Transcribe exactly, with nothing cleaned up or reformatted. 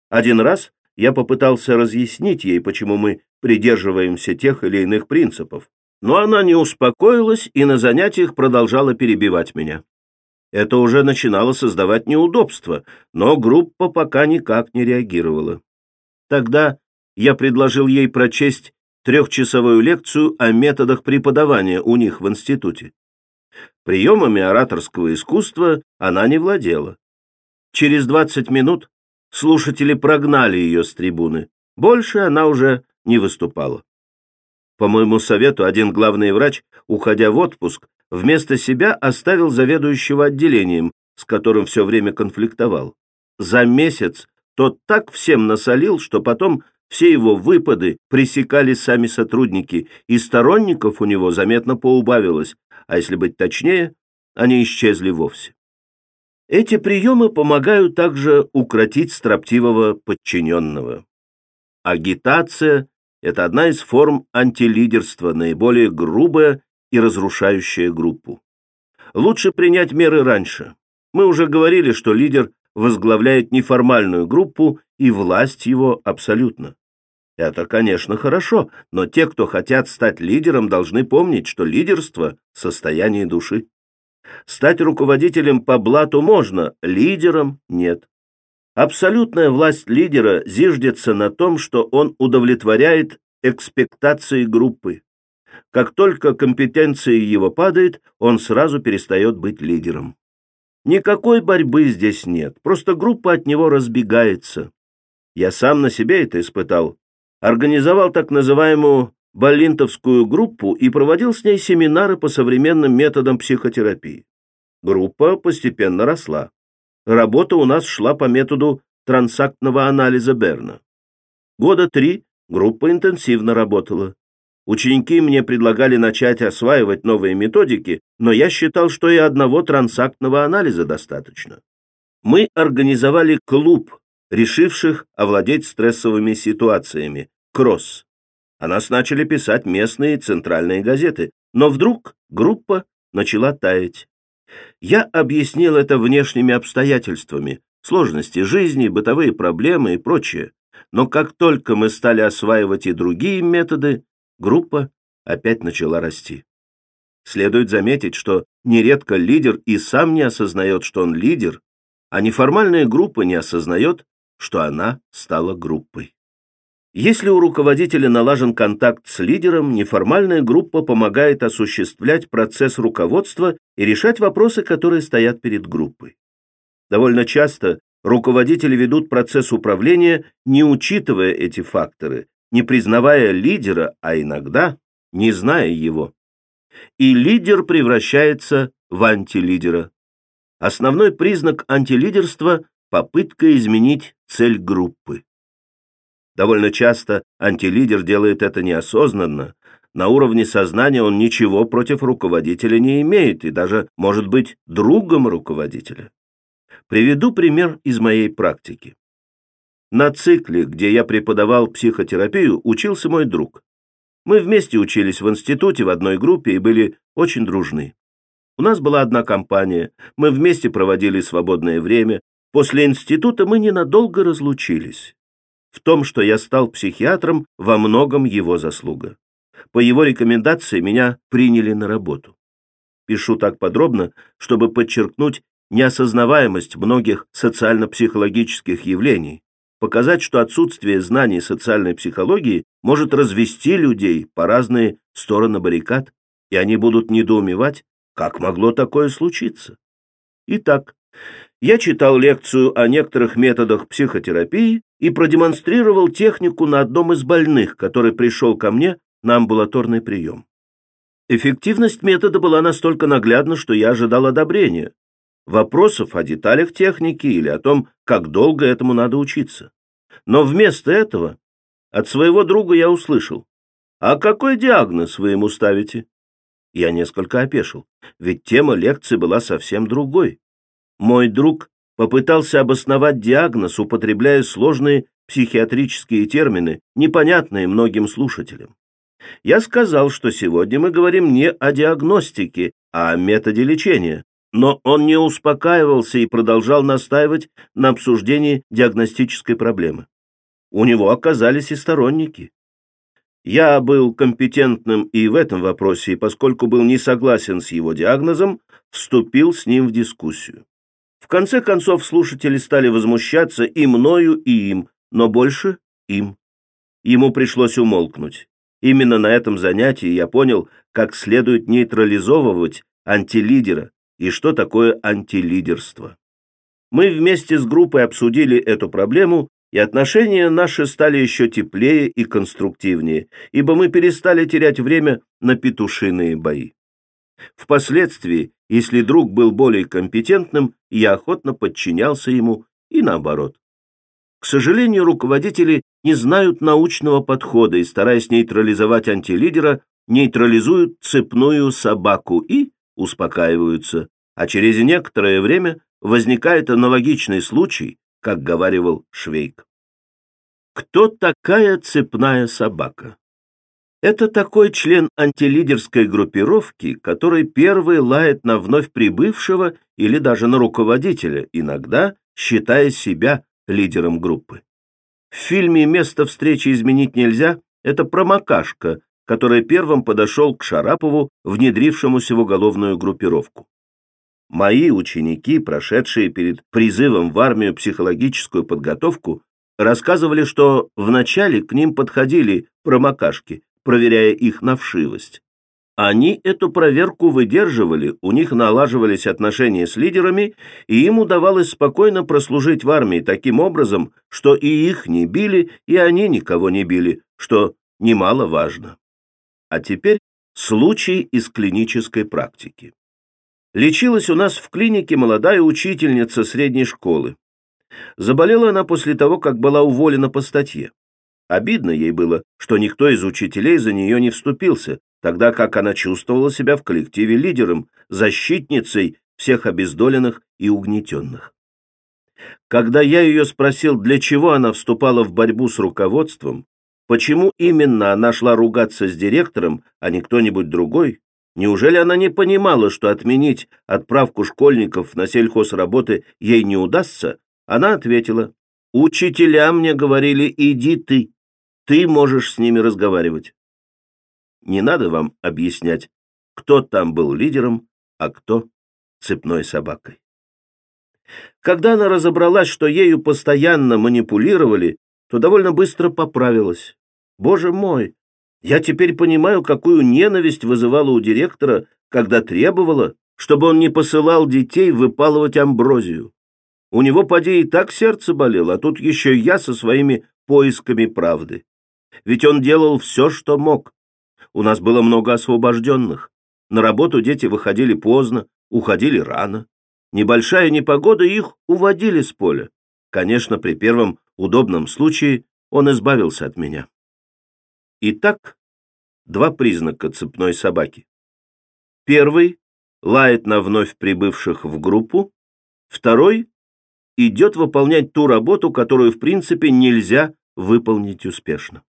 Один раз я попытался разъяснить ей, почему мы придерживаемся тех или иных принципов, но она не успокоилась и на занятиях продолжала перебивать меня. Это уже начинало создавать неудобства, но группа пока никак не реагировала. Тогда я предложил ей прочесть трехчасовую лекцию о методах преподавания у них в институте. Приемами ораторского искусства она не владела. Через двадцать минут слушатели прогнали ее с трибуны. Больше она уже не выступала. По моему совету, один главный врач, уходя в отпуск, вместо себя оставил заведующего отделением, с которым все время конфликтовал. За месяц тот так всем насолил, что потом все его выпады пресекали сами сотрудники, и сторонников у него заметно поубавилось, а если быть точнее, они исчезли вовсе. Эти приемы помогают также укротить строптивого подчиненного. Агитация – это одна из форм антилидерства, наиболее грубая и разрушающая группу. Лучше принять меры раньше. Мы уже говорили, что лидер возглавляет неформальную группу, и власть его абсолютна. Это, конечно, хорошо, но те, кто хотят стать лидером, должны помнить, что лидерство – состояние души. Стать руководителем по блату можно, лидером – нет. Абсолютная власть лидера зиждется на том, что он удовлетворяет экспектации группы. Как только компетенция его падает, он сразу перестает быть лидером. Никакой борьбы здесь нет, просто группа от него разбегается. Я сам на себе это испытал. Организовал так называемую Баллинтовскую группу и проводил с ней семинары по современным методам психотерапии. Группа постепенно росла. Работа у нас шла по методу трансактного анализа Берна. Года три группа интенсивно работала. Ученики мне предлагали начать осваивать новые методики, но я считал, что и одного трансактного анализа достаточно. Мы организовали клуб решивших овладеть стрессовыми ситуациями, «Кросс». О нас начали писать местные и центральные газеты, но вдруг группа начала таять. Я объяснил это внешними обстоятельствами, сложности жизни, бытовые проблемы и прочее, но как только мы стали осваивать и другие методы, группа опять начала расти. Следует заметить, что нередко лидер и сам не осознает, что он лидер, а неформальная группа не осознает, что она стала группой. Если у руководителя налажен контакт с лидером, неформальная группа помогает осуществлять процесс руководства и решать вопросы, которые стоят перед группой. Довольно часто руководители ведут процесс управления, не учитывая эти факторы, не признавая лидера, а иногда не зная его. И лидер превращается в антилидера. Основной признак антилидерства – попытка изменить цель группы. Довольно часто антилидер делает это неосознанно. На уровне сознания он ничего против руководителя не имеет и даже может быть другом руководителя. Приведу пример из моей практики. На цикле, где я преподавал психотерапию, учился мой друг. Мы вместе учились в институте в одной группе и были очень дружны. У нас была одна компания, мы вместе проводили свободное время. После института мы ненадолго разлучились. В том, что я стал психиатром, во многом его заслуга. По его рекомендации меня приняли на работу. Пишу так подробно, чтобы подчеркнуть неосознаваемость многих социально-психологических явлений, показать, что отсутствие знаний социальной психологии может развести людей по разные стороны баррикад, и они будут недоумевать, как могло такое случиться. Итак, я читал лекцию о некоторых методах психотерапии и продемонстрировал технику на одном из больных, который пришел ко мне на амбулаторный прием. Эффективность метода была настолько наглядна, что я ожидал одобрения. Вопросов о деталях техники или о том, как долго этому надо учиться. Но вместо этого от своего друга я услышал: «А какой диагноз вы ему ставите?» Я несколько опешил, ведь тема лекции была совсем другой. Мой друг попытался обосновать диагноз, употребляя сложные психиатрические термины, непонятные многим слушателям. Я сказал, что сегодня мы говорим не о диагностике, а о методе лечения, Но он не успокаивался и продолжал настаивать на обсуждении диагностической проблемы. У него оказались и сторонники. Я был компетентным и в этом вопросе, и поскольку был не согласен с его диагнозом, вступил с ним в дискуссию. В конце концов слушатели стали возмущаться и мною, и им, но больше им. Ему пришлось умолкнуть. Именно на этом занятии я понял, как следует нейтрализовывать антилидера и что такое антилидерство. Мы вместе с группой обсудили эту проблему, и отношения наши стали еще теплее и конструктивнее, ибо мы перестали терять время на петушиные бои. Впоследствии, если друг был более компетентным, я охотно подчинялся ему и наоборот. К сожалению, руководители не знают научного подхода и, стараясь нейтрализовать антилидера, нейтрализуют цепную собаку и успокаиваются, а через некоторое время возникает аналогичный случай, как говаривал Швейк. Кто такая цепная собака? Это такой член антилидерской группировки, который первый лает на вновь прибывшего или даже на руководителя, иногда считая себя лидером группы. В фильме «Место встречи изменить нельзя» это промокашка, который первым подошел к Шарапову, внедрившемуся в уголовную группировку. Мои ученики, прошедшие перед призывом в армию психологическую подготовку, рассказывали, что вначале к ним подходили промокашки, проверяя их на вшивость. Они эту проверку выдерживали, у них налаживались отношения с лидерами, и им удавалось спокойно прослужить в армии таким образом, что и их не били, и они никого не били, что немаловажно. А теперь случай из клинической практики. Лечилась у нас в клинике молодая учительница средней школы. Заболела она после того, как была уволена по статье. Обидно ей было, что никто из учителей за нее не вступился, тогда как она чувствовала себя в коллективе лидером, защитницей всех обездоленных и угнетенных. Когда я ее спросил, для чего она вступала в борьбу с руководством, почему именно она шла ругаться с директором, а не кто-нибудь другой, неужели она не понимала, что отменить отправку школьников на сельхозработы ей не удастся, она ответила: «Учителя мне говорили, иди ты, ты можешь с ними разговаривать». Не надо вам объяснять, кто там был лидером, а кто цепной собакой. Когда она разобралась, что ею постоянно манипулировали, то довольно быстро поправилась. Боже мой, я теперь понимаю, какую ненависть вызывала у директора, когда требовала, чтобы он не посылал детей выпалывать амброзию. У него, поди, и так сердце болело, а тут еще я со своими поисками правды. Ведь он делал все, что мог. У нас было много освобожденных. На работу дети выходили поздно, уходили рано. Небольшая непогода, их уводили с поля. Конечно, при первом удобном случае он избавился от меня. Итак, два признака цепной собаки. Первый — лает на вновь прибывших в группу. Второй — идет выполнять ту работу, которую в принципе нельзя выполнить успешно.